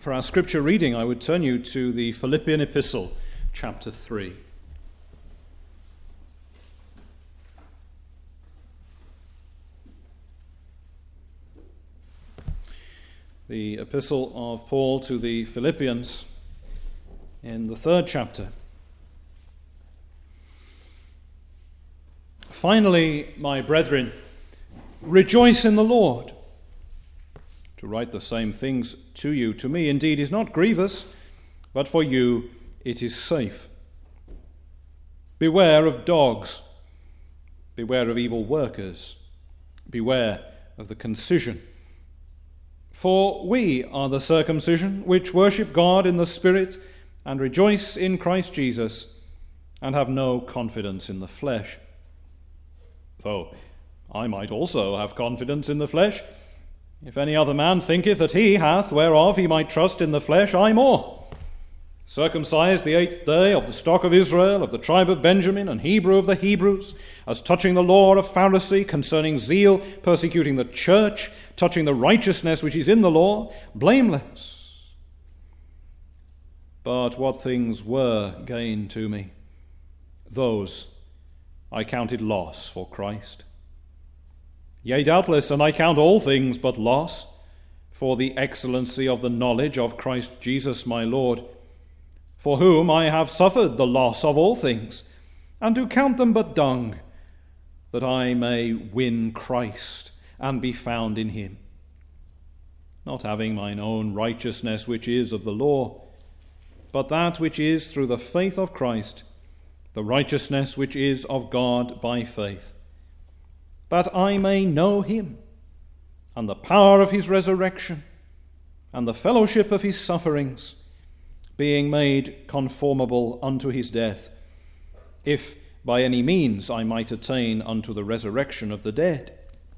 For our scripture reading, I would turn you to the Philippian Epistle, chapter 3. The Epistle of Paul to the Philippians in the 3rd chapter. Finally, my brethren, rejoice in the Lord. To write the same things to you, to me indeed is not grievous, but for you it is safe. Beware of dogs, beware of evil workers, beware of the concision. For we are the circumcision which worship God in the Spirit and rejoice in Christ Jesus and have no confidence in the flesh. Though I might also have confidence in the flesh. If any other man thinketh that he hath whereof he might trust in the flesh, I more. Circumcised the 8th day, of the stock of Israel, of the tribe of Benjamin, and Hebrew of the Hebrews, as touching the law of Pharisee, concerning zeal, persecuting the church, touching the righteousness which is in the law, blameless. But what things were gain to me, those I counted loss for Christ. Yea, doubtless, and I count all things but loss, for the excellency of the knowledge of Christ Jesus my Lord, for whom I have suffered the loss of all things, and do count them but dung, that I may win Christ, and be found in him, not having mine own righteousness which is of the law, but that which is through the faith of Christ, the righteousness which is of God by faith, that I may know him, and the power of his resurrection, and the fellowship of his sufferings, being made conformable unto his death, if by any means I might attain unto the resurrection of the dead.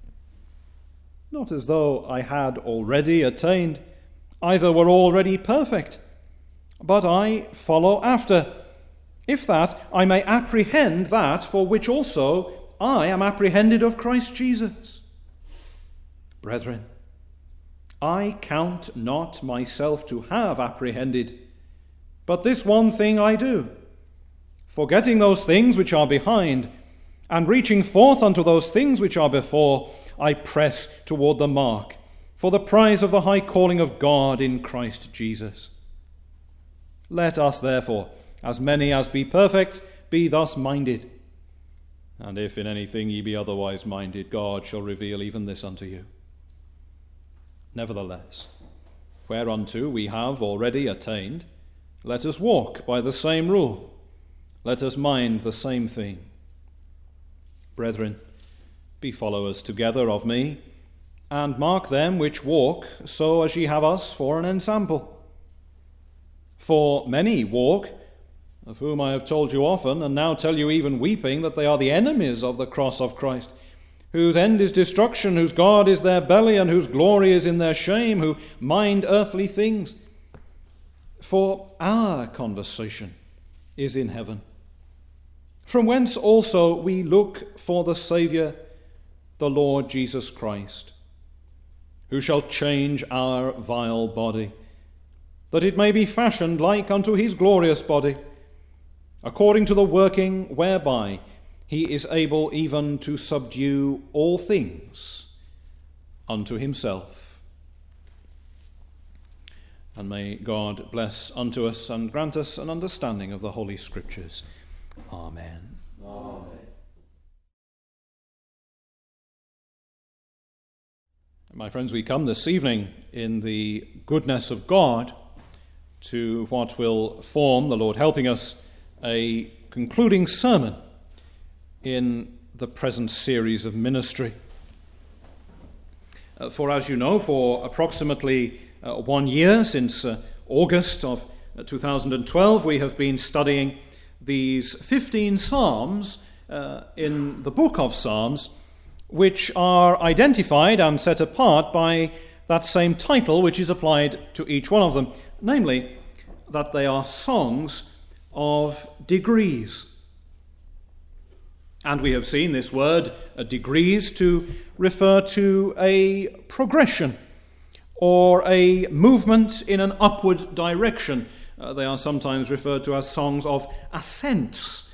Not as though I had already attained, either were already perfect, but I follow after, if that I may apprehend that for which also I am apprehended of Christ Jesus. Brethren, I count not myself to have apprehended, but this one thing I do, forgetting those things which are behind, and reaching forth unto those things which are before, I press toward the mark, for the prize of the high calling of God in Christ Jesus. Let us therefore, as many as be perfect, be thus minded. And if in anything ye be otherwise minded, God shall reveal even this unto you. Nevertheless, whereunto we have already attained, let us walk by the same rule. Let us mind the same thing. Brethren, be followers together of me, and mark them which walk so as ye have us for an ensample. For many walk, of whom I have told you often, and now tell you even weeping, that they are the enemies of the cross of Christ, whose end is destruction, whose God is their belly, and whose glory is in their shame, who mind earthly things. For our conversation is in heaven, from whence also we look for the Saviour, the Lord Jesus Christ, who shall change our vile body, that it may be fashioned like unto his glorious body, according to the working whereby he is able even to subdue all things unto himself. And may God bless unto us and grant us an understanding of the Holy Scriptures. Amen. Amen. My friends, we come this evening in the goodness of God to what will form, the Lord helping us, a concluding sermon in the present series of ministry. For as you know, for approximately 1 year, since August of 2012, we have been studying these 15 Psalms in the book of Psalms, which are identified and set apart by that same title which is applied to each one of them, namely that they are songs of degrees. And we have seen this word, degrees, to refer to a progression or a movement in an upward direction. They are sometimes referred to as songs of ascents.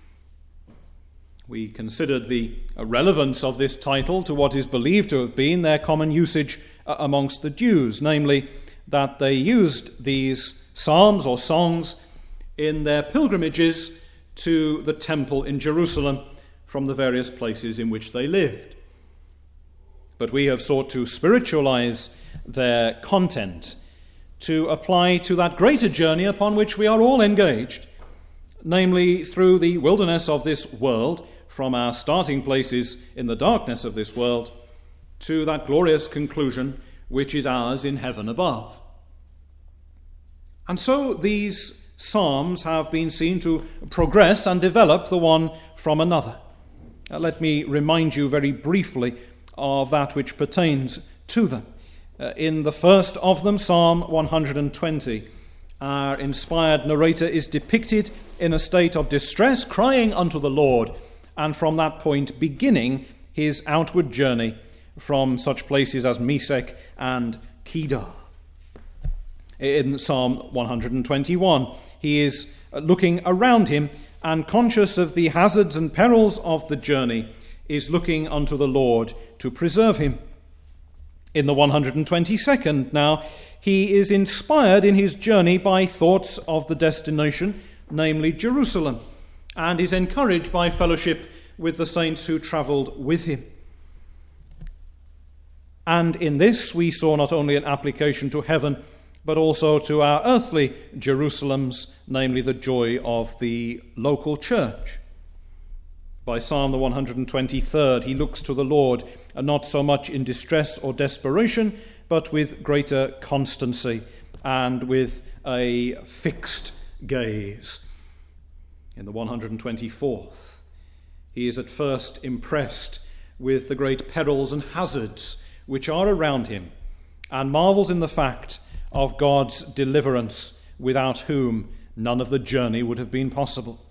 We considered the relevance of this title to what is believed to have been their common usage amongst the Jews, namely that they used these psalms or songs in their pilgrimages to the temple in Jerusalem from the various places in which they lived. But we have sought to spiritualize their content, to apply to that greater journey upon which we are all engaged, namely through the wilderness of this world, from our starting places in the darkness of this world, to that glorious conclusion which is ours in heaven above. And so these psalms have been seen to progress and develop the one from another. Let me remind you very briefly of that which pertains to them. In the first of them, Psalm 120, our inspired narrator is depicted in a state of distress, crying unto the Lord, and from that point beginning his outward journey from such places as Mesech and Kedar. In Psalm 121, he is looking around him and, conscious of the hazards and perils of the journey, is looking unto the Lord to preserve him. In the 122nd now, he is inspired in his journey by thoughts of the destination, namely Jerusalem, and is encouraged by fellowship with the saints who travelled with him. And in this we saw not only an application to heaven, but also to our earthly Jerusalems, namely the joy of the local church. By Psalm the 123rd, he looks to the Lord, not so much in distress or desperation, but with greater constancy and with a fixed gaze. In the 124th, he is at first impressed with the great perils and hazards which are around him, and marvels in the fact of God's deliverance, without whom none of the journey would have been possible.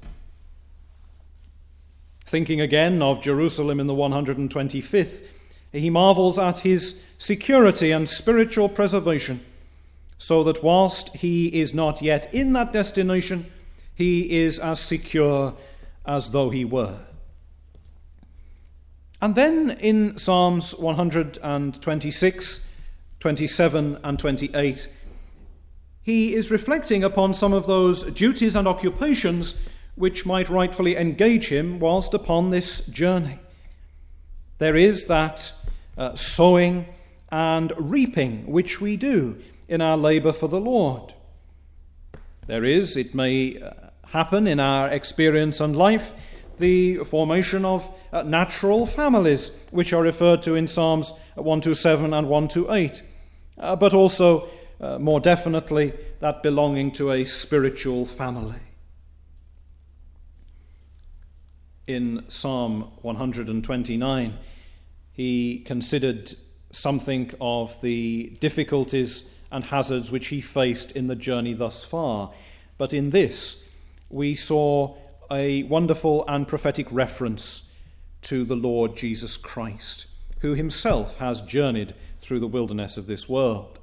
Thinking again of Jerusalem in the 125th, he marvels at his security and spiritual preservation, so that whilst he is not yet in that destination, he is as secure as though he were. And then in Psalms 126, 27 and 28, he is reflecting upon some of those duties and occupations which might rightfully engage him whilst upon this journey. There is that sowing and reaping which we do in our labour for the Lord. There is, it may happen in our experience and life, the formation of natural families, which are referred to in Psalms 127 and 128, but also, more definitely, that belonging to a spiritual family. In Psalm 129, he considered something of the difficulties and hazards which he faced in the journey thus far. But in this, we saw a wonderful and prophetic reference to the Lord Jesus Christ, who himself has journeyed through the wilderness of this world.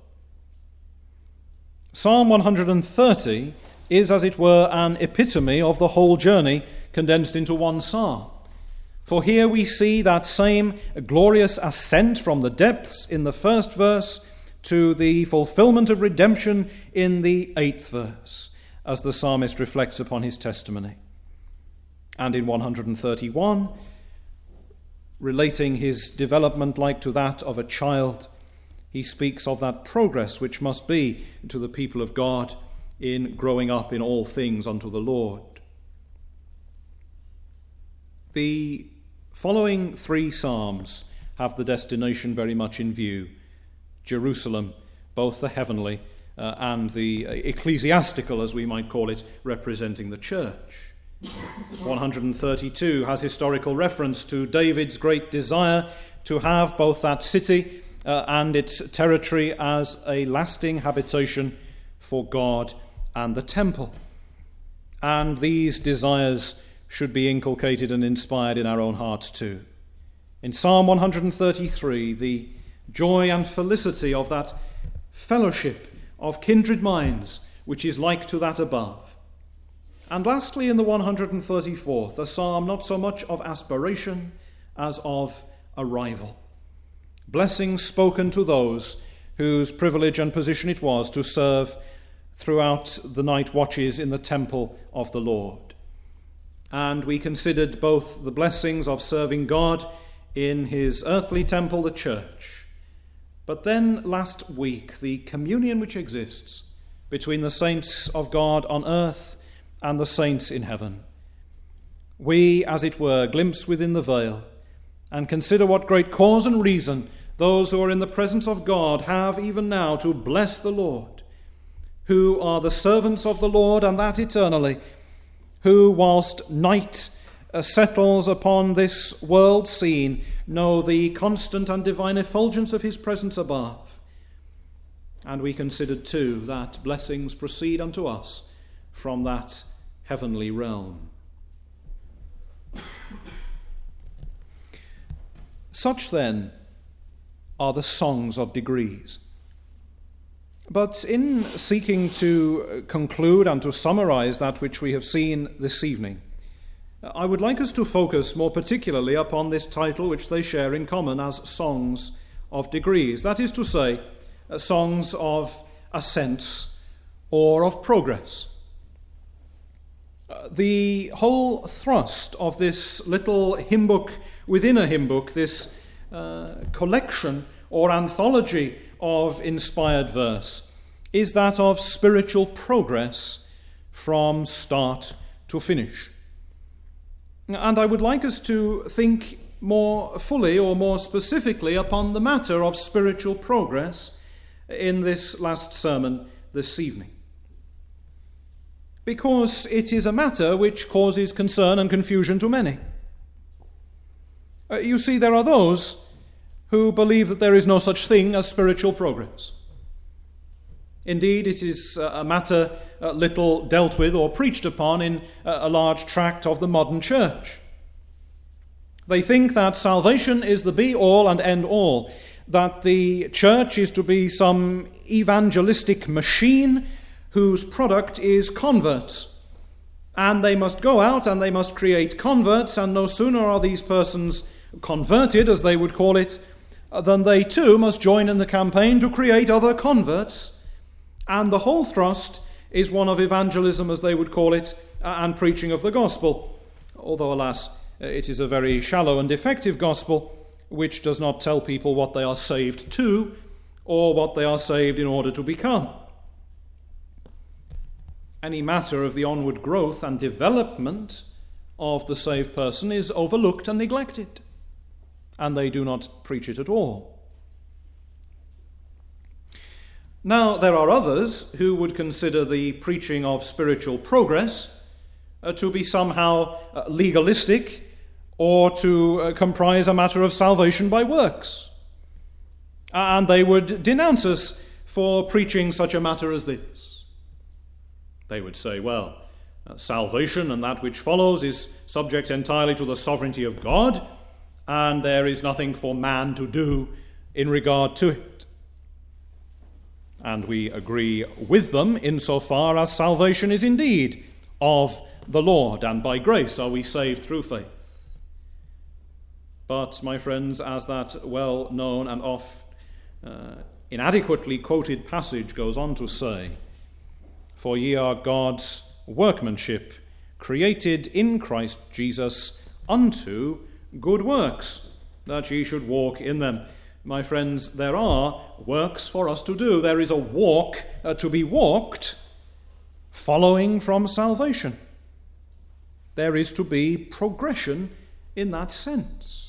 Psalm 130 is, as it were, an epitome of the whole journey condensed into one psalm. For here we see that same glorious ascent from the depths in the first verse to the fulfillment of redemption in the 8th verse, as the psalmist reflects upon his testimony. And in 131, relating his development like to that of a child, he speaks of that progress which must be to the people of God in growing up in all things unto the Lord. The following 3 psalms have the destination very much in view: Jerusalem, both the heavenly and the ecclesiastical, as we might call it, representing the church. 132 has historical reference to David's great desire to have both that city and its territory as a lasting habitation for God and the temple. And these desires should be inculcated and inspired in our own hearts too. In Psalm 133, the joy and felicity of that fellowship of kindred minds, which is like to that above. And lastly, in the 134th, a psalm not so much of aspiration as of arrival. Blessings spoken to those whose privilege and position it was to serve throughout the night watches in the temple of the Lord. And we considered both the blessings of serving God in his earthly temple, the church, but then last week, the communion which exists between the saints of God on earth and the saints in heaven. We, as it were, glimpse within the veil and consider what great cause and reason those who are in the presence of God have even now to bless the Lord, who are the servants of the Lord, and that eternally, who, whilst night settles upon this world scene, know the constant and divine effulgence of his presence above. And we considered too that blessings proceed unto us from that heavenly realm. Such then are the songs of degrees. But in seeking to conclude and to summarize that which we have seen this evening, I would like us to focus more particularly upon this title which they share in common as songs of degrees. That is to say, songs of ascents or of progress. The whole thrust of this little hymn book within a hymn book, this collection or anthology of inspired verse, is that of spiritual progress from start to finish. And I would like us to think more fully or more specifically upon the matter of spiritual progress in this last sermon this evening, because it is a matter which causes concern and confusion to many. You see, there are those who believe that there is no such thing as spiritual progress. Indeed, it is a matter little dealt with or preached upon in a large tract of the modern church. They think that salvation is the be-all and end-all, that the church is to be some evangelistic machine whose product is converts. And they must go out and they must create converts, and no sooner are these persons converted, as they would call it, than they too must join in the campaign to create other converts. And the whole thrust is one of evangelism, as they would call it, and preaching of the gospel, although, alas, it is a very shallow and defective gospel, which does not tell people what they are saved to or what they are saved in order to become. Any matter of the onward growth and development of the saved person is overlooked and neglected, and they do not preach it at all. Now, there are others who would consider the preaching of spiritual progress to be somehow legalistic or to comprise a matter of salvation by works. And they would denounce us for preaching such a matter as this. They would say, well, salvation and that which follows is subject entirely to the sovereignty of God, and there is nothing for man to do in regard to it. And we agree with them insofar as salvation is indeed of the Lord, and by grace are we saved through faith. But, my friends, as that well-known and oft inadequately quoted passage goes on to say, for ye are God's workmanship, created in Christ Jesus unto good works, that ye should walk in them. My friends, there are works for us to do. There is a walk to be walked following from salvation. There is to be progression in that sense.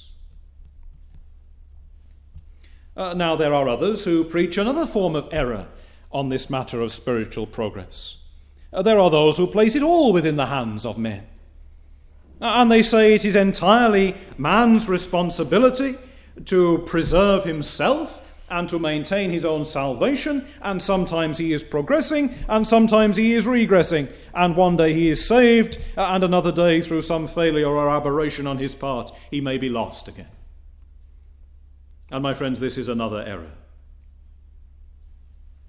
Now, there are others who preach another form of error on this matter of spiritual progress. There are those who place it all within the hands of men. And they say it is entirely man's responsibility to preserve himself and to maintain his own salvation, and sometimes he is progressing and sometimes he is regressing, and one day he is saved and another day through some failure or aberration on his part he may be lost again. And my friends, this is another error.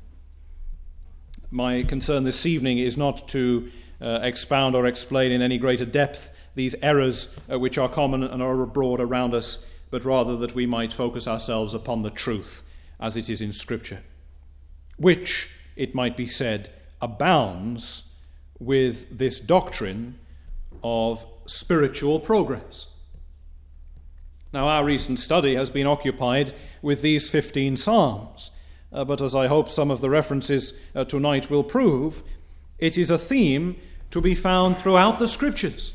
My concern this evening is not to expound or explain in any greater depth these errors which are common and are abroad around us, but rather that we might focus ourselves upon the truth as it is in Scripture, which, it might be said, abounds with this doctrine of spiritual progress. Now, our recent study has been occupied with these 15 Psalms, but as I hope some of the references tonight will prove, it is a theme to be found throughout the Scriptures.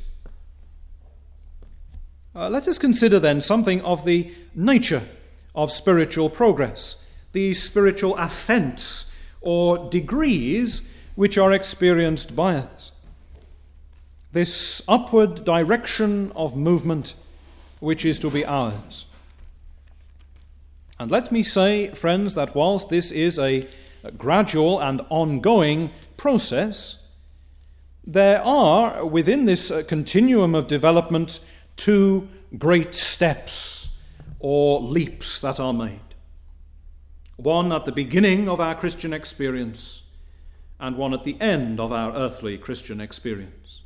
Let us consider then something of the nature of spiritual progress, these spiritual ascents or degrees which are experienced by us. This upward direction of movement which is to be ours. And let me say, friends, that whilst this is a gradual and ongoing process, there are, within this continuum of development, two great steps or leaps that are made. One at the beginning of our Christian experience, and one at the end of our earthly Christian experience.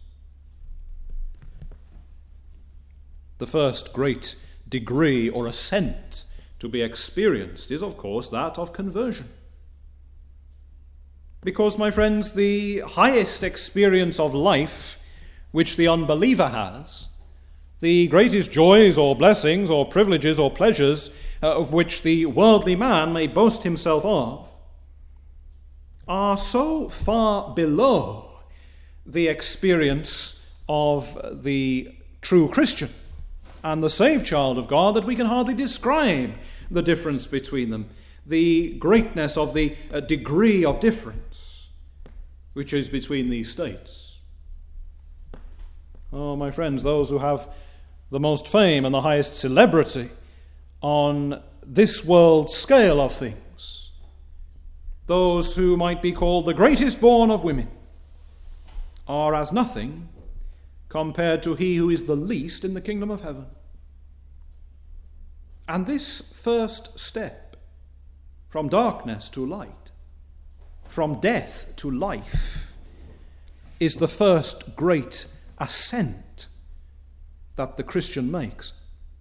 The first great degree or ascent to be experienced is, of course, that of conversion. Because, my friends, the highest experience of life which the unbeliever has, the greatest joys or blessings or privileges or pleasures of which the worldly man may boast himself of, are so far below the experience of the true Christian and the saved child of God that we can hardly describe the difference between them, the greatness of the degree of difference which is between these states. Oh, my friends, those who have the most fame and the highest celebrity on this world's scale of things, those who might be called the greatest born of women, are as nothing compared to he who is the least in the kingdom of heaven. And this first step from darkness to light, from death to life, is the first great ascent that the Christian makes.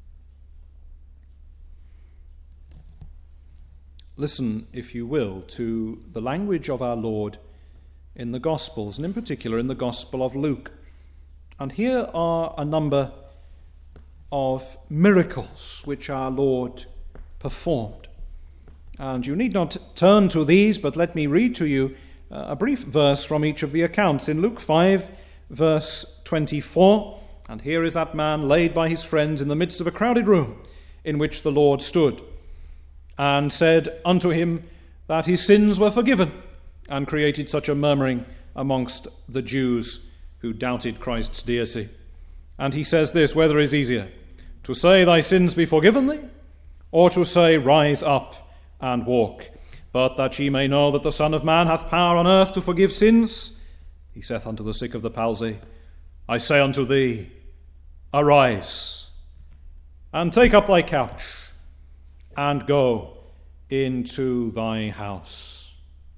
Listen, if you will, to the language of our Lord in the Gospels, and in particular in the Gospel of Luke. And here are a number of miracles which our Lord performed. And you need not turn to these, but let me read to you a brief verse from each of the accounts. In Luke 5, verse 24, and here is that man laid by his friends in the midst of a crowded room, in which the Lord stood, and said unto him that his sins were forgiven, and created such a murmuring amongst the Jews who doubted Christ's deity. And he says this: whether is easier, to say thy sins be forgiven thee, or to say rise up and walk? But that ye may know that the Son of Man hath power on earth to forgive sins, he saith unto the sick of the palsy, I say unto thee, arise, and take up thy couch, and go into thy house.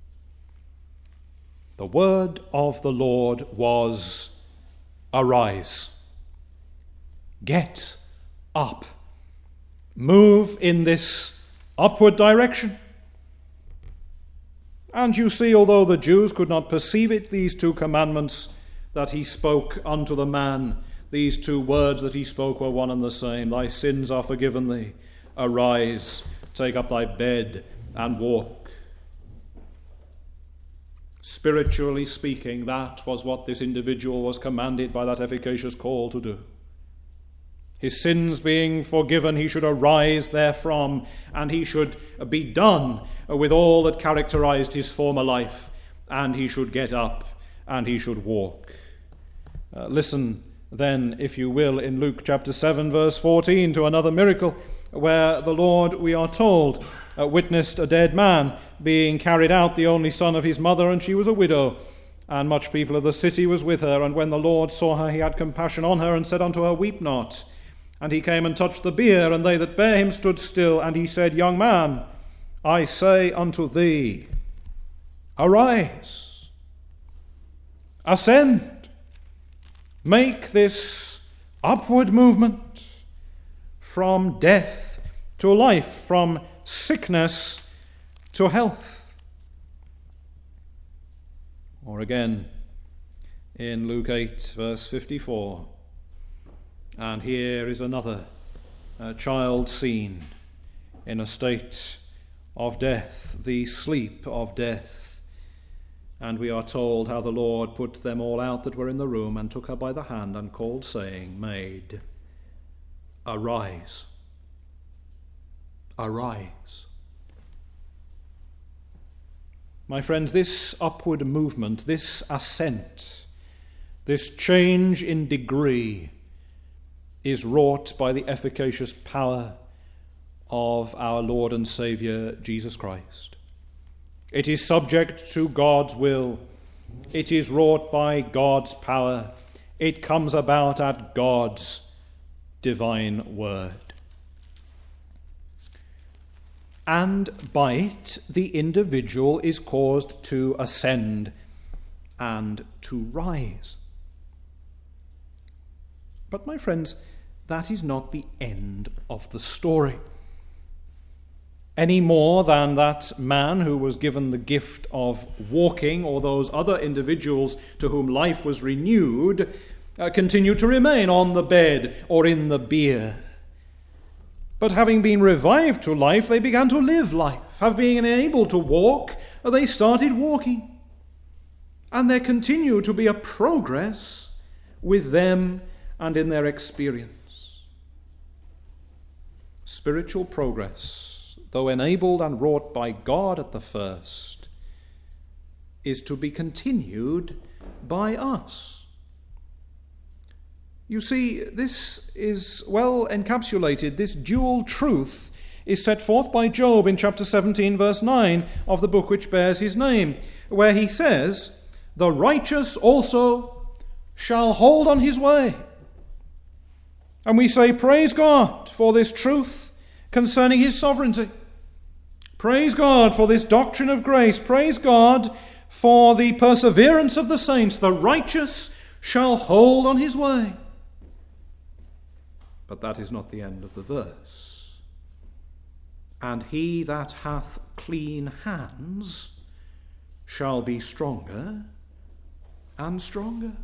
The word of the Lord was, arise. Get up. Move in this upward direction. And you see, although the Jews could not perceive it, these two commandments that he spoke unto the man, these two words that he spoke were one and the same. Thy sins are forgiven thee. Arise, take up thy bed, and walk. Spiritually speaking, that was what this individual was commanded by that efficacious call to do. His sins being forgiven, he should arise therefrom, and he should be done with all that characterized his former life, and he should get up, and he should walk. Listen then, if you will, in Luke chapter 7, verse 14, to another miracle, where the Lord, we are told, witnessed a dead man being carried out, the only son of his mother, and she was a widow, and much people of the city was with her. And when the Lord saw her, he had compassion on her, and said unto her, weep not. And he came and touched the bier, and they that bare him stood still. And he said, young man, I say unto thee, Arise, ascend, make this upward movement from death to life, from sickness to health. Or again, in Luke 8, verse 54, and here is another child seen in a state of death, the sleep of death. And we are told how the Lord put them all out that were in the room, and took her by the hand, and called, saying, Maid, arise. Arise. My friends, this upward movement, this ascent, this change in degree is wrought by the efficacious power of our Lord and Saviour, Jesus Christ. It is subject to God's will. It is wrought by God's power. It comes about at God's divine word. And by it, the individual is caused to ascend and to rise. But my friends, that is not the end of the story. Any more than that man who was given the gift of walking, or those other individuals to whom life was renewed, continued to remain on the bed or in the bier. But having been revived to life, they began to live life. Having been able to walk, they started walking. And there continued to be a progress with them and in their experience. Spiritual progress, though enabled and wrought by God at the first, is to be continued by us. You see, this is well encapsulated. This dual truth is set forth by Job in chapter 17, verse 9 of the book which bears his name, where he says, "The righteous also shall hold on his way." And we say, praise God for this truth concerning his sovereignty. Praise God for this doctrine of grace. Praise God for the perseverance of the saints. The righteous shall hold on his way. But that is not the end of the verse. And he that hath clean hands shall be stronger and stronger.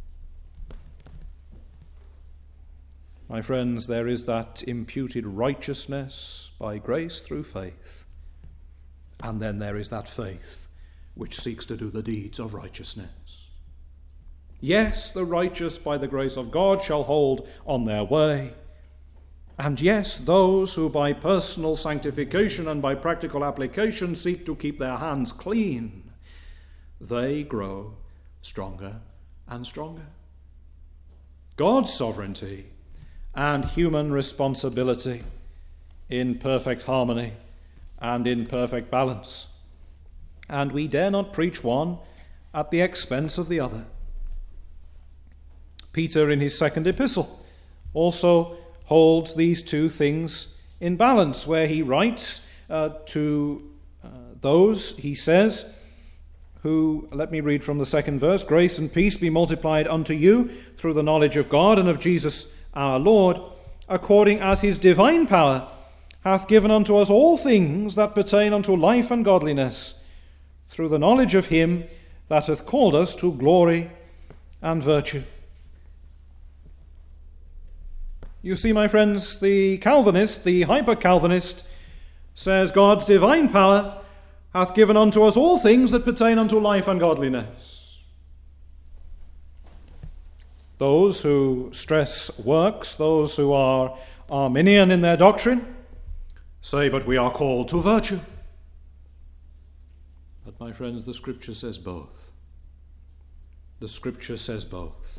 My friends, there is that imputed righteousness by grace through faith. And then there is that faith which seeks to do the deeds of righteousness. Yes, the righteous by the grace of God shall hold on their way. And yes, those who by personal sanctification and by practical application seek to keep their hands clean, they grow stronger and stronger. God's sovereignty and human responsibility in perfect harmony and in perfect balance. And we dare not preach one at the expense of the other. Peter, in his second epistle, also holds these two things in balance, where he writes to those, he says, who, let me read from the second verse, "Grace and peace be multiplied unto you through the knowledge of God and of Jesus our Lord, according as his divine power hath given unto us all things that pertain unto life and godliness, through the knowledge of him that hath called us to glory and virtue." You see, my friends, the Calvinist, the hyper-Calvinist, says God's divine power hath given unto us all things that pertain unto life and godliness. Those who stress works, those who are Arminian in their doctrine, say, but we are called to virtue. But my friends, the Scripture says both. The Scripture says both.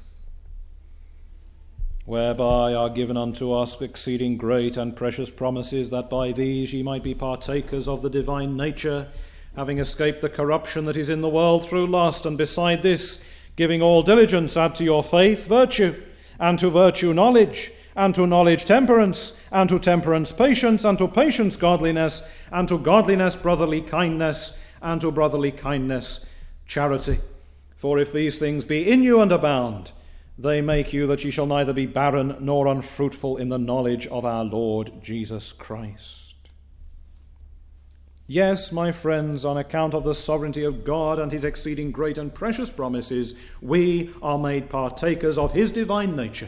Whereby are given unto us exceeding great and precious promises, that by these ye might be partakers of the divine nature, having escaped the corruption that is in the world through lust, and beside this, giving all diligence, add to your faith virtue, and to virtue knowledge, and to knowledge temperance, and to temperance patience, and to patience godliness, and to godliness brotherly kindness, and to brotherly kindness, charity. For if these things be in you and abound, they make you that ye shall neither be barren nor unfruitful in the knowledge of our Lord Jesus Christ. Yes, my friends, on account of the sovereignty of God and his exceeding great and precious promises, we are made partakers of his divine nature.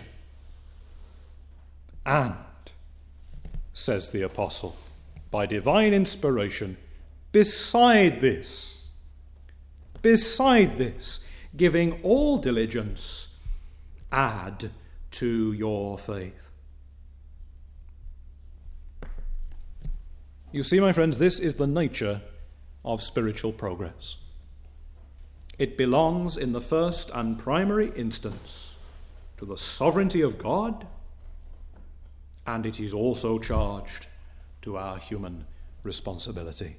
And, says the apostle, by divine inspiration, beside this, giving all diligence, add to your faith. You see, my friends, this is the nature of spiritual progress. It belongs in the first and primary instance to the sovereignty of God, and it is also charged to our human responsibility.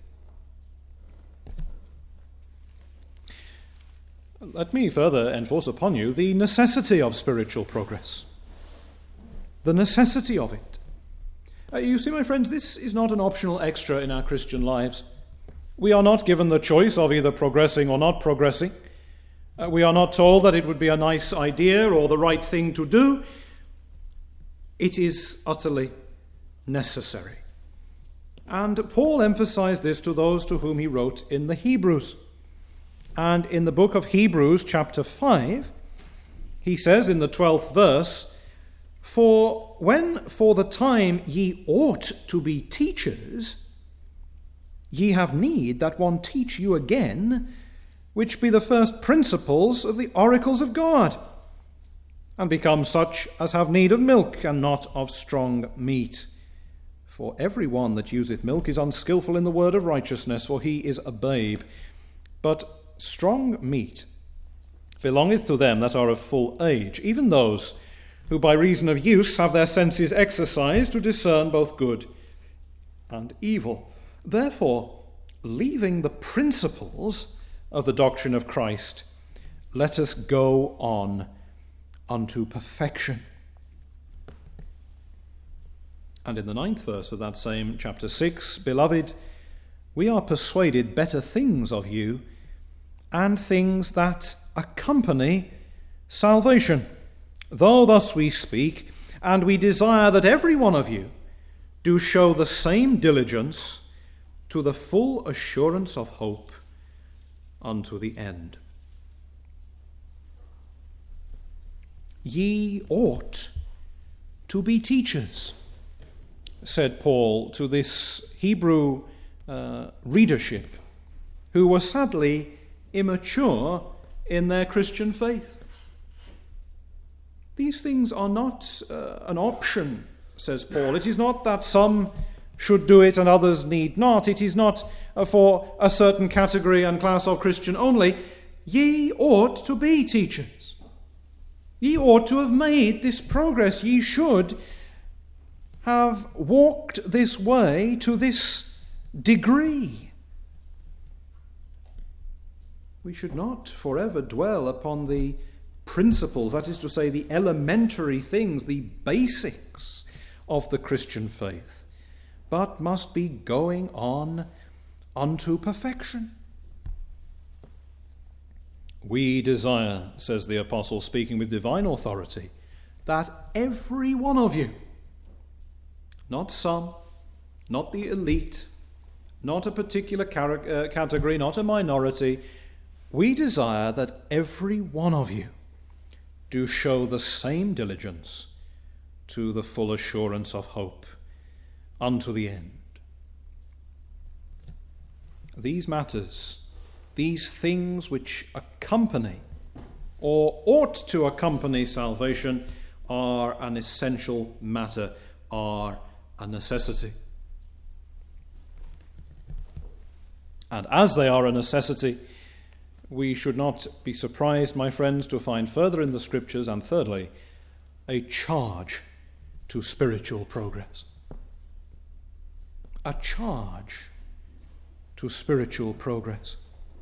Let me further enforce upon you the necessity of spiritual progress. The necessity of it. You see, my friends, this is not an optional extra in our Christian lives. We are not given the choice of either progressing or not progressing. We are not told that it would be a nice idea or the right thing to do. It is utterly necessary. And Paul emphasized this to those to whom he wrote in the Hebrews. And in the book of Hebrews, chapter 5, he says in the 12th verse, "For when for the time ye ought to be teachers, ye have need that one teach you again, which be the first principles of the oracles of God, and become such as have need of milk, and not of strong meat. For every one that useth milk is unskillful in the word of righteousness, for he is a babe. But strong meat belongeth to them that are of full age, even those who by reason of use have their senses exercised to discern both good and evil. Therefore, leaving the principles of the doctrine of Christ, let us go on unto perfection." And in the 9th verse of that same chapter 6, "Beloved, we are persuaded better things of you, and things that accompany salvation. Though thus we speak, and we desire that every one of you do show the same diligence to the full assurance of hope unto the end." Ye ought to be teachers, said Paul to this Hebrew readership, who were sadly immature in their Christian faith. These things are not an option, says Paul. It is not that some should do it and others need not. It is not for a certain category and class of Christian only. Ye ought to be teachers. Ye ought to have made this progress. Ye should have walked this way to this degree. We should not forever dwell upon the principles, that is to say, the elementary things, the basics of the Christian faith, but must be going on unto perfection. We desire, says the apostle, speaking with divine authority, that every one of you, not some, not the elite, not a particular category, not a minority, we desire that every one of you do show the same diligence to the full assurance of hope unto the end. These matters, these things which accompany or ought to accompany salvation, are an essential matter, are a necessity. And as they are a necessity, we should not be surprised, my friends, to find further in the Scriptures, and thirdly, a charge to spiritual progress. A charge to spiritual progress.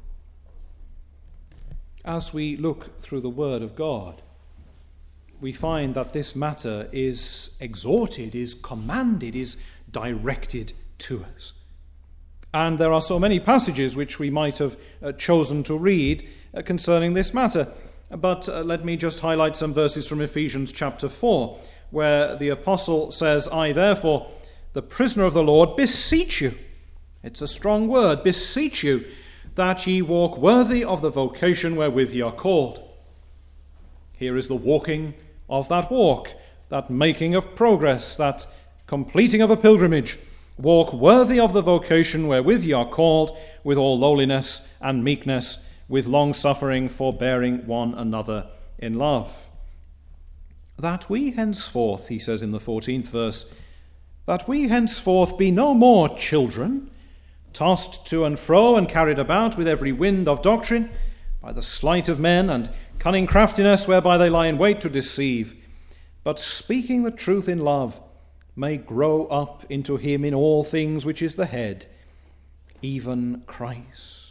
As we look through the Word of God, we find that this matter is exhorted, is commanded, is directed to us. And there are so many passages which we might have chosen to read concerning this matter. But let me just highlight some verses from Ephesians chapter 4, where the apostle says, I therefore, the prisoner of the Lord, beseech you. It's a strong word, beseech you, that ye walk worthy of the vocation wherewith ye are called. Here is the walking of that walk, that making of progress, that completing of a pilgrimage. Walk worthy of the vocation wherewith ye are called, with all lowliness and meekness, with long-suffering, forbearing one another in love. That we henceforth, he says in the 14th verse, that we henceforth be no more children, tossed to and fro and carried about with every wind of doctrine, by the sleight of men and cunning craftiness whereby they lie in wait to deceive, but speaking the truth in love, may grow up into him in all things which is the head, even Christ.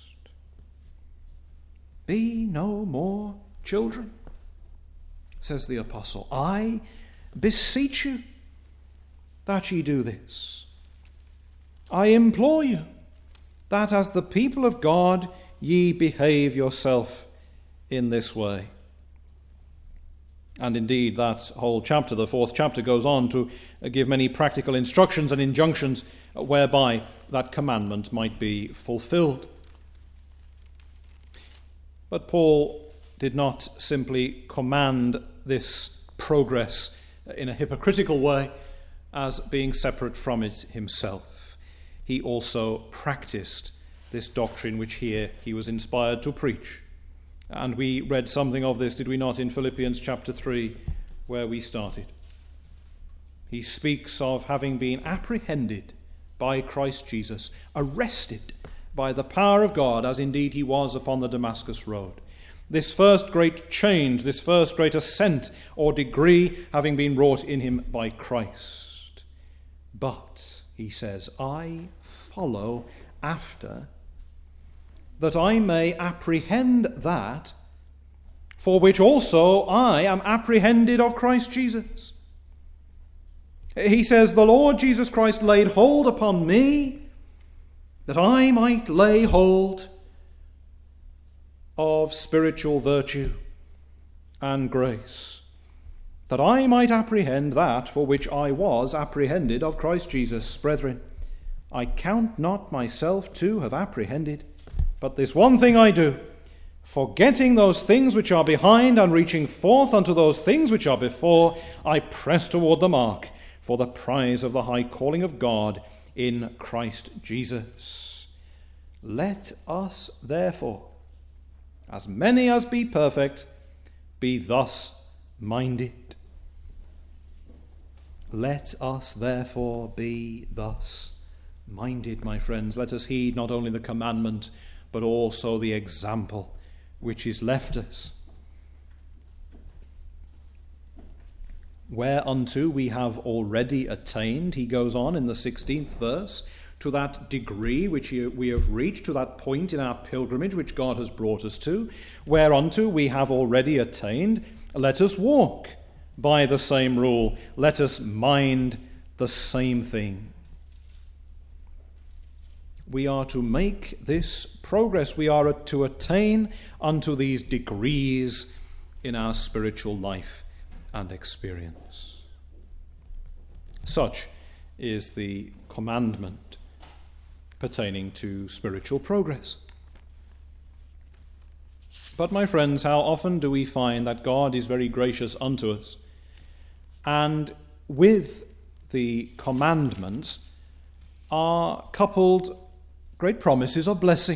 Be no more children, says the apostle. I beseech you that ye do this. I implore you that as the people of God ye behave yourself in this way. And indeed, that whole chapter, the 4th chapter, goes on to give many practical instructions and injunctions whereby that commandment might be fulfilled. But Paul did not simply command this progress in a hypocritical way as being separate from it himself. He also practiced this doctrine which here he was inspired to preach. And we read something of this, did we not, in Philippians chapter 3, where we started. He speaks of having been apprehended by Christ Jesus, arrested by the power of God, as indeed he was upon the Damascus road. This first great change, this first great ascent or degree having been wrought in him by Christ. But, he says, I follow after, that I may apprehend that for which also I am apprehended of Christ Jesus. He says, the Lord Jesus Christ laid hold upon me, that I might lay hold of spiritual virtue and grace, that I might apprehend that for which I was apprehended of Christ Jesus. Brethren, I count not myself to have apprehended, but this one thing I do, forgetting those things which are behind and reaching forth unto those things which are before, I press toward the mark for the prize of the high calling of God in Christ Jesus. Let us therefore, as many as be perfect, be thus minded. Let us therefore be thus minded, my friends. Let us heed not only the commandment, but also the example which is left us. Whereunto we have already attained, he goes on in the 16th verse, to that degree which we have reached, to that point in our pilgrimage which God has brought us to, whereunto we have already attained, let us walk by the same rule, let us mind the same thing. We are to make this progress. We are to attain unto these degrees in our spiritual life and experience. Such is the commandment pertaining to spiritual progress. But, my friends, how often do we find that God is very gracious unto us, and with the commandments are coupled great promises of blessing.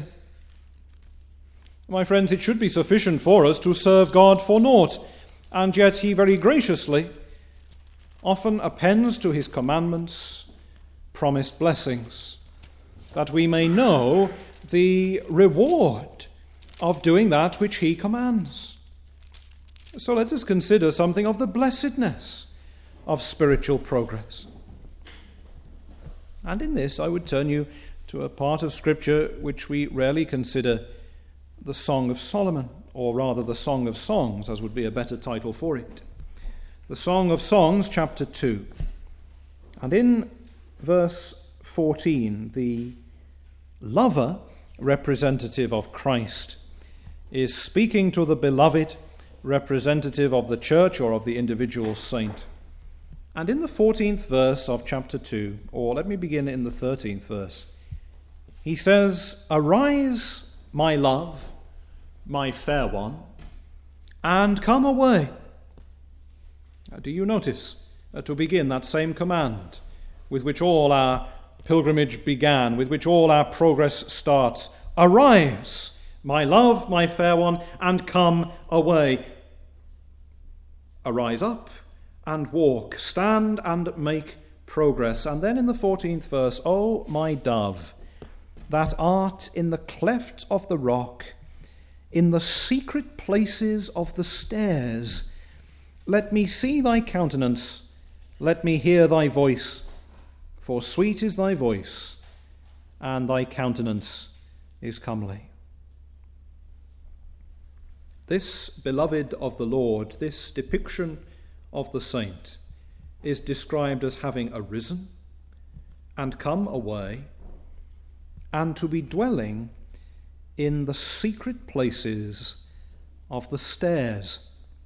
My friends, it should be sufficient for us to serve God for naught, and yet he very graciously often appends to his commandments promised blessings, that we may know the reward of doing that which he commands. So let us consider something of the blessedness of spiritual progress. And in this I would turn you to a part of Scripture which we rarely consider, the Song of Solomon, or rather the Song of Songs, as would be a better title for it. The Song of Songs, chapter 2. And in verse 14, the lover, representative of Christ, is speaking to the beloved, representative of the church or of the individual saint. And in the 14th verse of chapter 2, or let me begin in the 13th verse, he says, "Arise, my love, my fair one, and come away." Do you notice, to begin, that same command with which all our pilgrimage began, with which all our progress starts? Arise, my love, my fair one, and come away. Arise up and walk, stand and make progress. And then in the 14th verse, "O my dove, that art in the cleft of the rock, in the secret places of the stairs, let me see thy countenance, let me hear thy voice, for sweet is thy voice, and thy countenance is comely." This beloved of the Lord, this depiction of the saint, is described as having arisen and come away, and to be dwelling in the secret places of the stairs.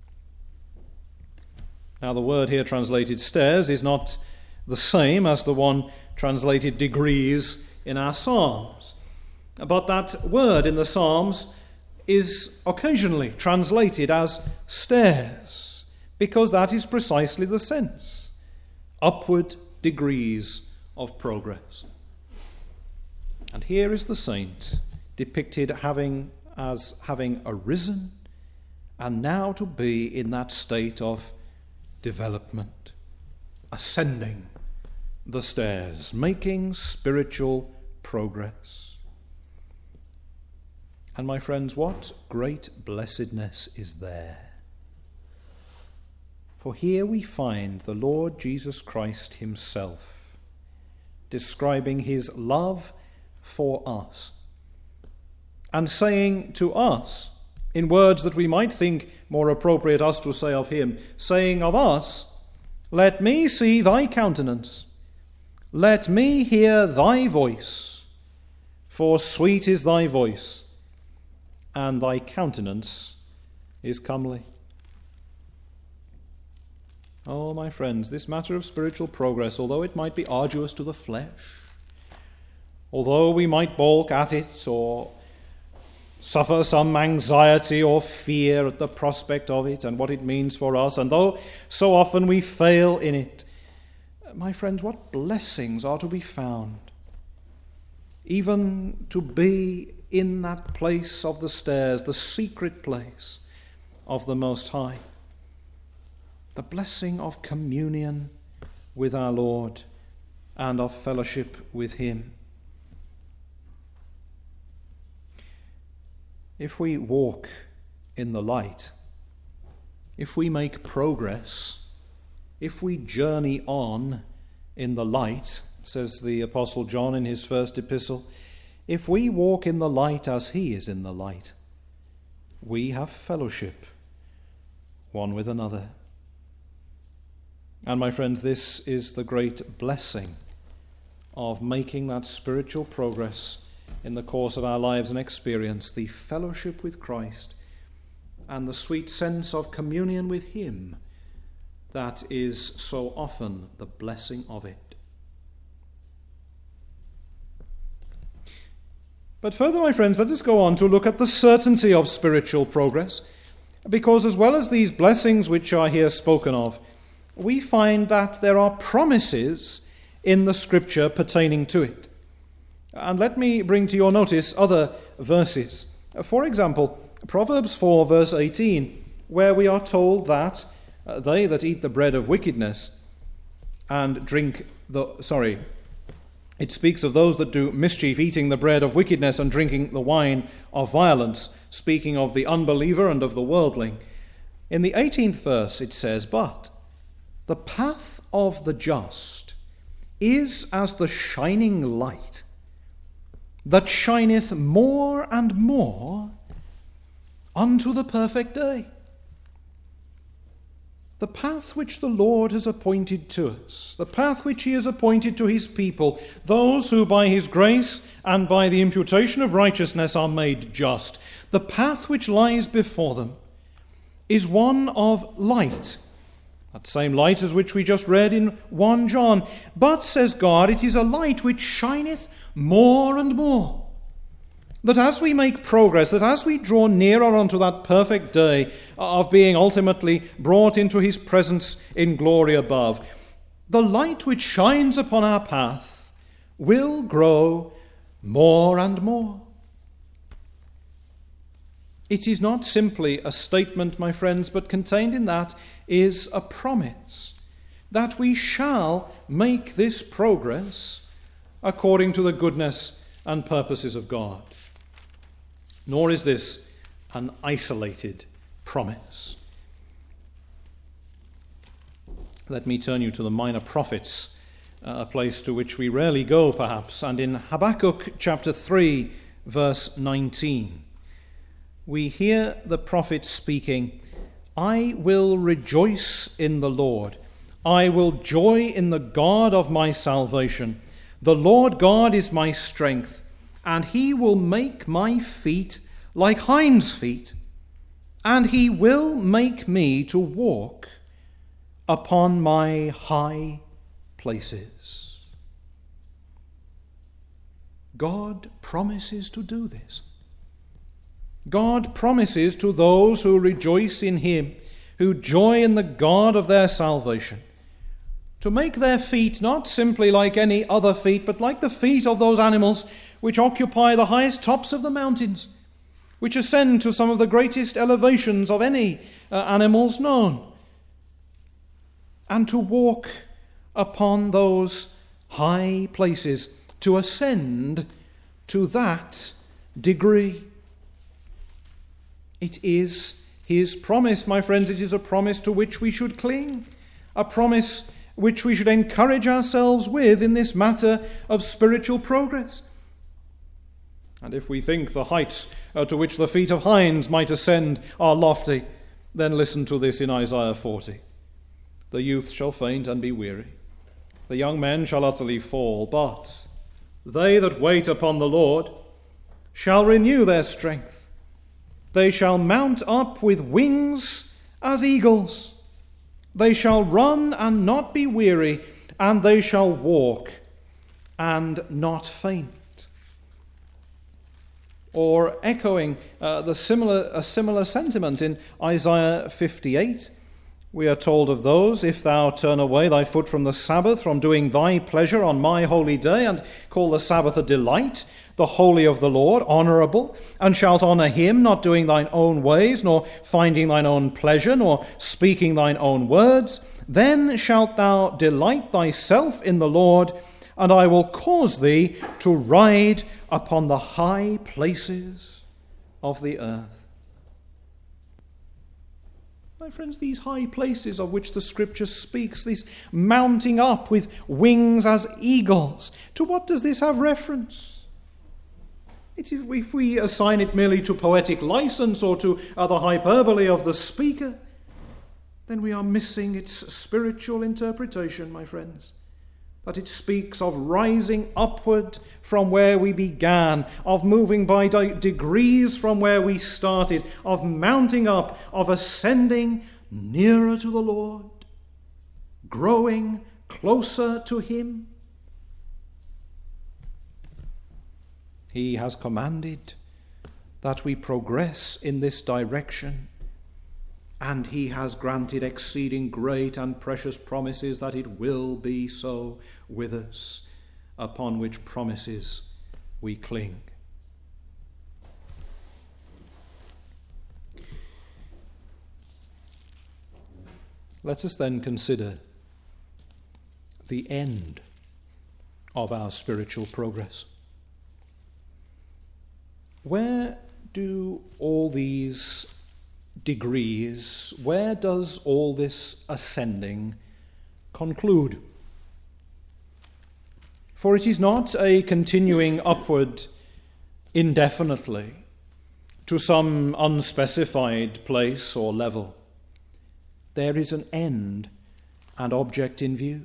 Now, the word here translated stairs is not the same as the one translated degrees in our Psalms. But that word in the Psalms is occasionally translated as stairs, because that is precisely the sense. Upward degrees of progress. And here is the saint depicted as having arisen and now to be in that state of development, ascending the stairs, making spiritual progress. And my friends, what great blessedness is there! For here we find the Lord Jesus Christ himself describing his love for us and saying to us, in words that we might think more appropriate us to say of him, saying of us, "Let me see thy countenance, let me hear thy voice, for sweet is thy voice, and thy countenance is comely." Oh, my friends, this matter of spiritual progress, although it might be arduous to the flesh, although we might balk at it or suffer some anxiety or fear at the prospect of it and what it means for us, and though so often we fail in it, my friends, what blessings are to be found, even to be in that place of the stairs, the secret place of the Most High, the blessing of communion with our Lord and of fellowship with him. If we walk in the light, if we make progress, if we journey on in the light, says the Apostle John in his first epistle, if we walk in the light as he is in the light, we have fellowship one with another. And my friends, this is the great blessing of making that spiritual progress in the course of our lives and experience, the fellowship with Christ and the sweet sense of communion with him that is so often the blessing of it. But further, my friends, let us go on to look at the certainty of spiritual progress, because as well as these blessings which are here spoken of, we find that there are promises in the Scripture pertaining to it. And let me bring to your notice other verses. For example, Proverbs 4 verse 18, where we are told that they that eat the bread of wickedness and drink it speaks of those that do mischief, eating the bread of wickedness and drinking the wine of violence, speaking of the unbeliever and of the worldling. In the 18th verse it says, "But the path of the just is as the shining light, that shineth more and more unto the perfect day." the path which the Lord has appointed to us, the path which he has appointed to his people, those who by his grace and by the imputation of righteousness are made just, the path which lies before them is one of light, that same light as which we just read in 1 John. But, says God, it is a light which shineth more and more. That as we make progress, that as we draw nearer unto that perfect day of being ultimately brought into his presence in glory above, the light which shines upon our path will grow more and more. It is not simply a statement, my friends, but contained in that is a promise that we shall make this progress according to the goodness and purposes of God. Nor is this an isolated promise. Let me turn you to the Minor Prophets, a place to which we rarely go, perhaps. And in Habakkuk chapter 3, verse 19, we hear the prophet speaking, "I will rejoice in the Lord. I will joy in the God of my salvation. The Lord God is my strength, and he will make my feet like hinds' feet, and he will make me to walk upon my high places." God promises to do this. God promises to those who rejoice in him, who joy in the God of their salvation, to make their feet not simply like any other feet, but like the feet of those animals which occupy the highest tops of the mountains, which ascend to some of the greatest elevations of any animals known, and to walk upon those high places, to ascend to that degree. It is his promise, my friends. It is a promise to which we should cling, a promise which we should encourage ourselves with in this matter of spiritual progress. And if we think the heights to which the feet of hinds might ascend are lofty, then listen to this in Isaiah 40. "The youth shall faint and be weary. The young men shall utterly fall. But they that wait upon the Lord shall renew their strength. They shall mount up with wings as eagles. They shall run and not be weary, and they shall walk and not faint." Or echoing a similar sentiment in Isaiah 58, we are told of those, "If thou turn away thy foot from the Sabbath, from doing thy pleasure on my holy day, and call the Sabbath a delight, the holy of the Lord honourable, and shalt honour him, not doing thine own ways, nor finding thine own pleasure, nor speaking thine own words, then shalt thou delight thyself in the Lord, and I will cause thee to ride upon the high places of the earth." My friends, these high places of which the Scripture speaks, this mounting up with wings as eagles, to what does this have reference? If we assign it merely to poetic license or to the hyperbole of the speaker, then we are missing its spiritual interpretation, my friends. That it speaks of rising upward from where we began, of moving by degrees from where we started, of mounting up, of ascending nearer to the Lord, growing closer to him. He has commanded that we progress in this direction, and he has granted exceeding great and precious promises that it will be so with us, upon which promises we cling. Let us then consider the end of our spiritual progress. Where do all these degrees, where does all this ascending conclude? For it is not a continuing upward indefinitely to some unspecified place or level. there is an end and object in view.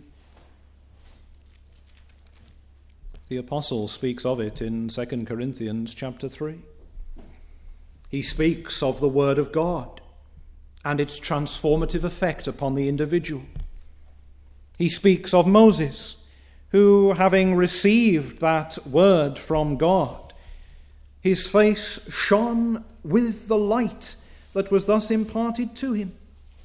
The apostle speaks of it in 2 Corinthians chapter 3. He speaks of the word of God and its transformative effect upon the individual. He speaks of Moses, who, having received that word from God, his face shone with the light that was thus imparted to him.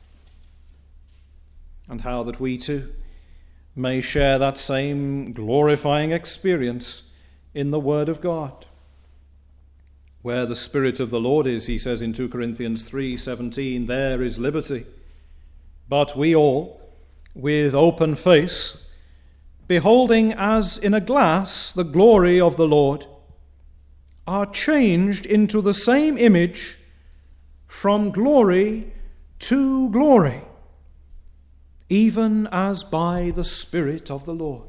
And how that we too may share that same glorifying experience in the Word of God. Where the Spirit of the Lord is, he says in 2 Corinthians 3:17, there is liberty. But we all, with open face, beholding as in a glass the glory of the Lord, are changed into the same image from glory to glory, even as by the Spirit of the Lord.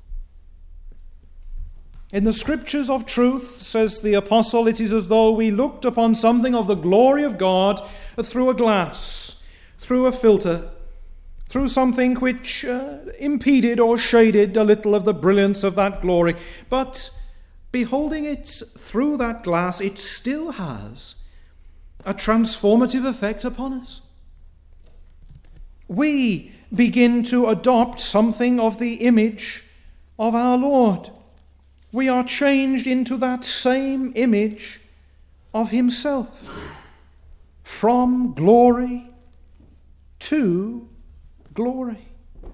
In the Scriptures of truth, says the apostle, it is as though we looked upon something of the glory of God through a glass, through a filter, through something which impeded or shaded a little of the brilliance of that glory. But beholding it through that glass, it still has a transformative effect upon us. We begin to adopt something of the image of our Lord. We are changed into that same image of himself, from glory to glory.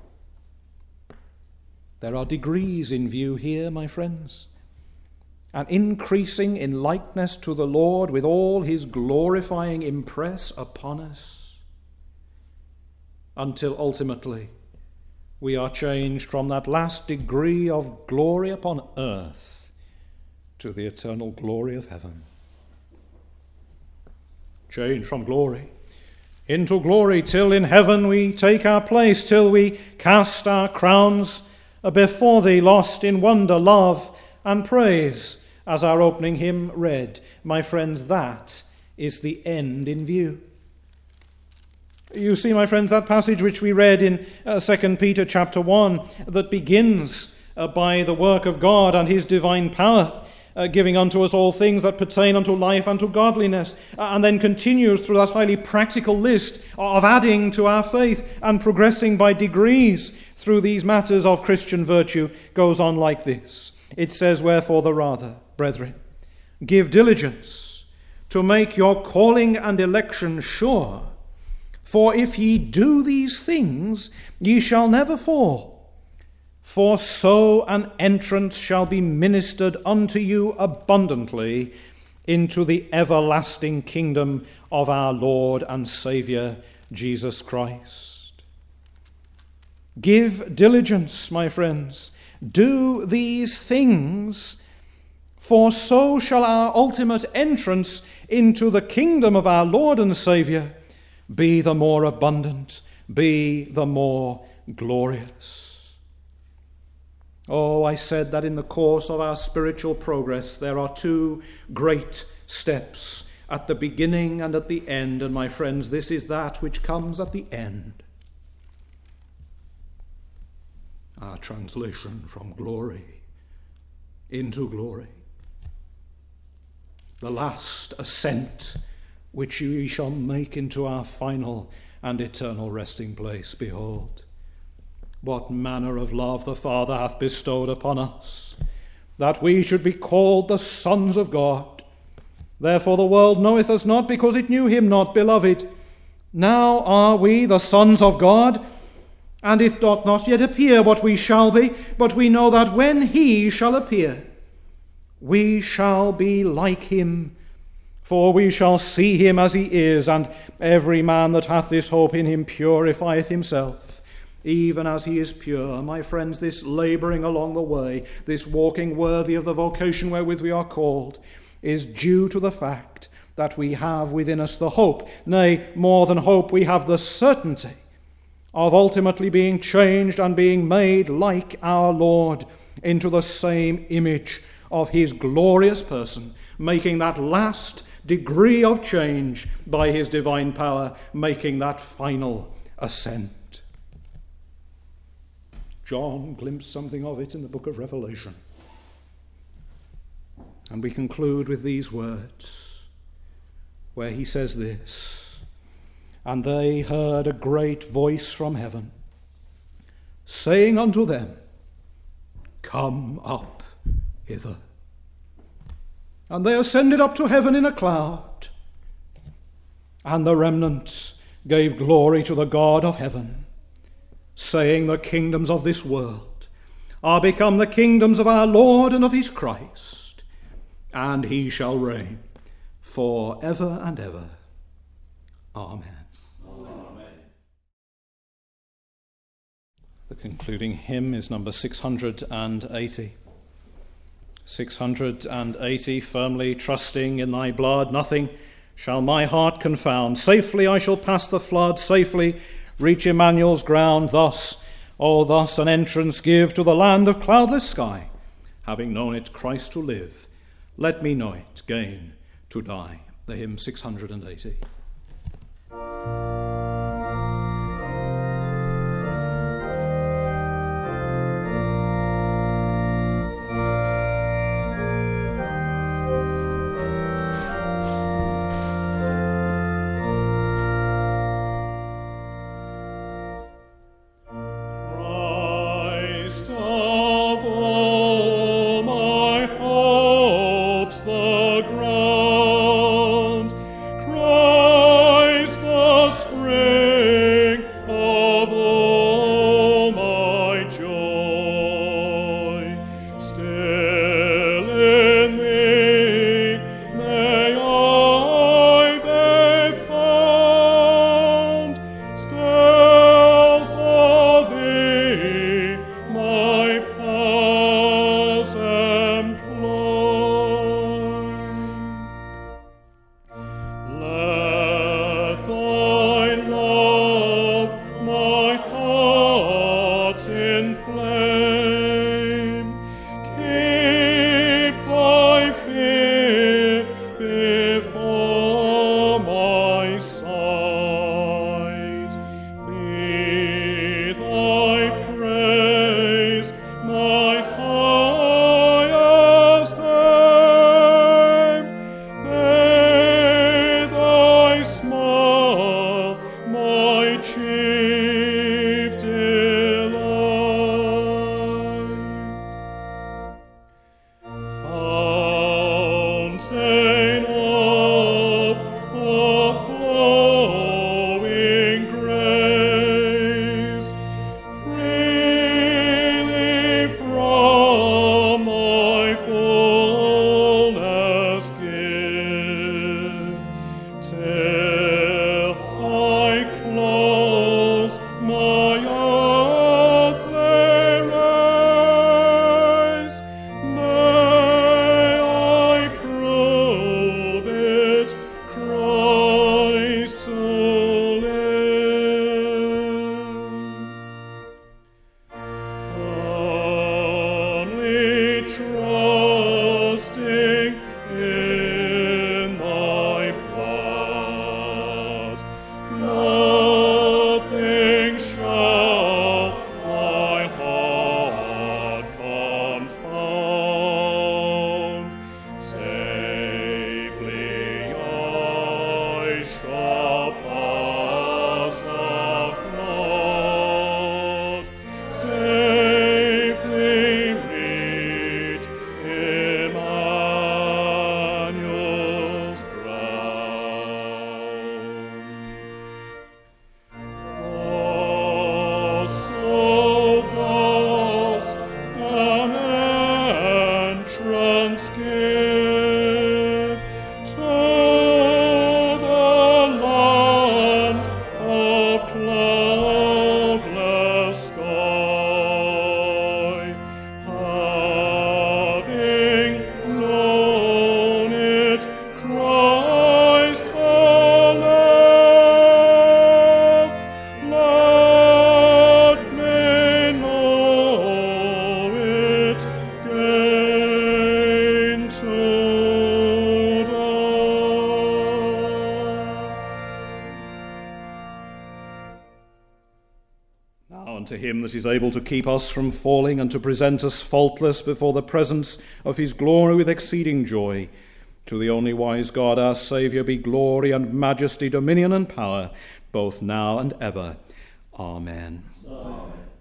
There are degrees in view here, my friends. An increasing in likeness to the Lord with all his glorifying impress upon us, until ultimately we are changed from that last degree of glory upon earth to the eternal glory of heaven. Changed from glory into glory, till in heaven we take our place, till we cast our crowns before thee, lost in wonder, love, and praise, as our opening hymn read. My friends, that is the end in view. You see, my friends, that passage which we read in 2 Peter chapter 1 that begins by the work of God and his divine power, giving unto us all things that pertain unto life and to godliness, and then continues through that highly practical list of adding to our faith and progressing by degrees through these matters of Christian virtue, goes on like this. It says, wherefore the rather, brethren, give diligence to make your calling and election sure. For if ye do these things, ye shall never fall. For so an entrance shall be ministered unto you abundantly into the everlasting kingdom of our Lord and Saviour, Jesus Christ. Give diligence, my friends. Do these things, for so shall our ultimate entrance into the kingdom of our Lord and Saviour be the more abundant, be the more glorious. Oh, I said that in the course of our spiritual progress there are two great steps, at the beginning and at the end, and my friends, this is that which comes at the end. Our translation from glory into glory. The last ascent which we shall make into our final and eternal resting place. Behold, what manner of love the Father hath bestowed upon us, that we should be called the sons of God. Therefore the world knoweth us not, because it knew him not. Beloved, now are we the sons of God, and it doth not yet appear what we shall be, but we know that when he shall appear, we shall be like him, for we shall see him as he is, and every man that hath this hope in him purifieth himself, even as he is pure. My friends, this labouring along the way, this walking worthy of the vocation wherewith we are called, is due to the fact that we have within us the hope, nay, more than hope, we have the certainty of ultimately being changed and being made like our Lord into the same image of his glorious person, making that last degree of change by his divine power, making that final ascent. John glimpsed something of it in the book of Revelation. And we conclude with these words, where he says this, "And they heard a great voice from heaven, saying unto them, Come up hither. And they ascended up to heaven in a cloud. And the remnant gave glory to the God of heaven, saying, The kingdoms of this world are become the kingdoms of our Lord and of his Christ, and he shall reign for ever and ever. Amen." The concluding hymn is number 680. 680, firmly trusting in thy blood, nothing shall my heart confound. Safely I shall pass the flood, safely reach Emmanuel's ground. Thus an entrance give to the land of cloudless sky. Having known it Christ to live, let me know it gain to die. The hymn 680. Christ Now unto him that is able to keep us from falling and to present us faultless before the presence of his glory with exceeding joy, to the only wise God our Saviour be glory and majesty, dominion and power, both now and ever. Amen. Amen.